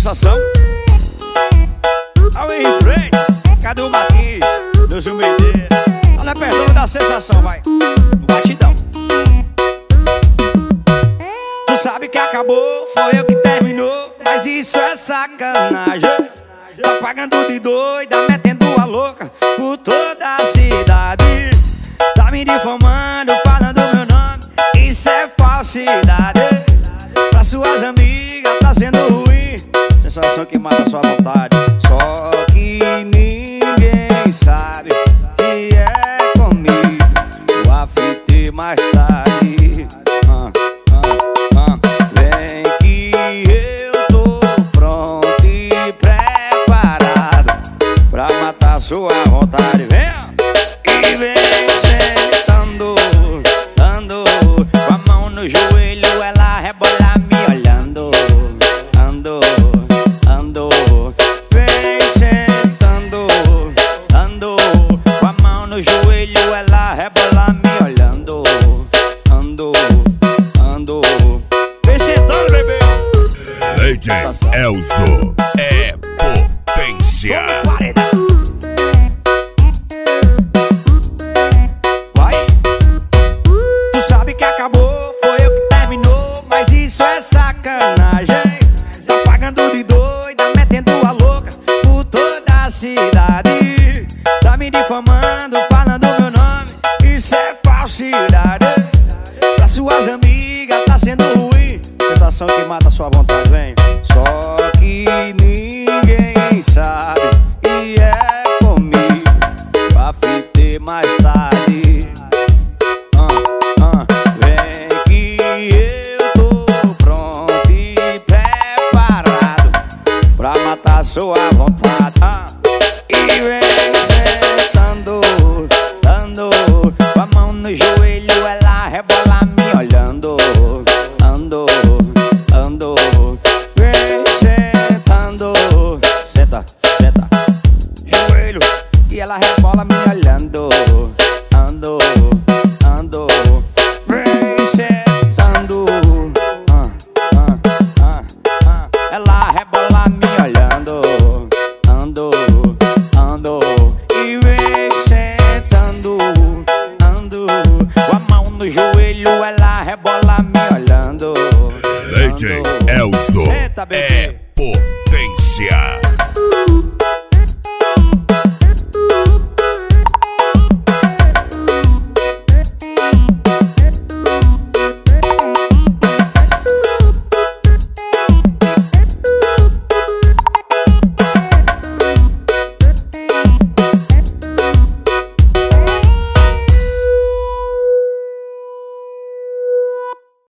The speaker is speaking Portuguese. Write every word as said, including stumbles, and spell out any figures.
sensação. Ao Henrique Freire, Cadu Martins, Deus o Medeiros. Tá na perdoa da sensação, vai. No batidão. Tu sabe que acabou, foi eu que terminou, mas isso é sacanagem. Tá pagando de doida, metendo a louca por toda a cidade. Tá me difamando, falando meu nome, isso é falsidade. Pra suas amigas tá sendo ruim, sensação que mata sua vontade. Só que ninguém sabe que é comigo, eu afetei mais tarde. ah, ah, ah. Vem que eu tô pronto e preparado pra matar sua vontade. Vem e vem sentando, ando com a mão no joelho, ela rebola me olhando. Ando, ando, vem sentando, ando com a mão no joelho, ela rebola me olhando. Ando, ando, vem sentando, bebê. D J Elzo é potência. Vai. Tu sabe que acabou, foi eu que terminou, mas isso é sacanagem. Tá pagando de doida, metendo a louca por toda a cidade. Tá me difamando, falando meu nome, isso é falsidade. Pra suas amigas tá sendo ruim, sensação que mata sua vontade, vem. Só que ninguém sabe que é comigo, pra fiter mais tarde. ah, ah. Vem que eu tô pronto e preparado pra matar sua vontade. ah. E vem sentando, ando com a mão no joelho, ela rebola me olhando. Ando, ando, vem sentando, senta, senta, joelho, e ela rebola me olhando. Ando, ando, vem sentando, ah, ah, ah, ah. Ela rebola me olhando. Ando, ando, e vem sentando, ando com a mão no joelho, ela rebola me olhando. D J Elzo Senta, bebê. é potência.